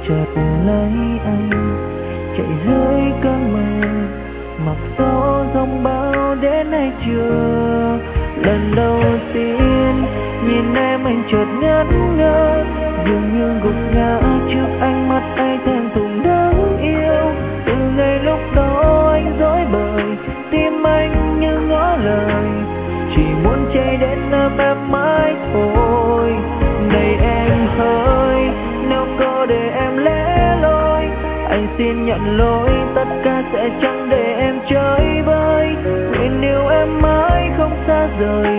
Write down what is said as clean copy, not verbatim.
chợt lấy anh chạy dưới cơn mơ, mặc gió giông bão đến hay chưa. Lần đầu tiên nhìn em anh chợt ngẩn ngơ, dường như gục ngã trước ánh mắt ai thèm thuồng đáng yêu. Từ ngày lúc đó anh dối bời, tim anh như ngỏ lời, chỉ muốn chạy đến ôm em mãi thôi. Này em ơi, nếu có để em lẻ loi, anh xin nhận lỗi, tất cả sẽ chẳng để em chơi vơi. Nguyện yêu em mãi không xa rời,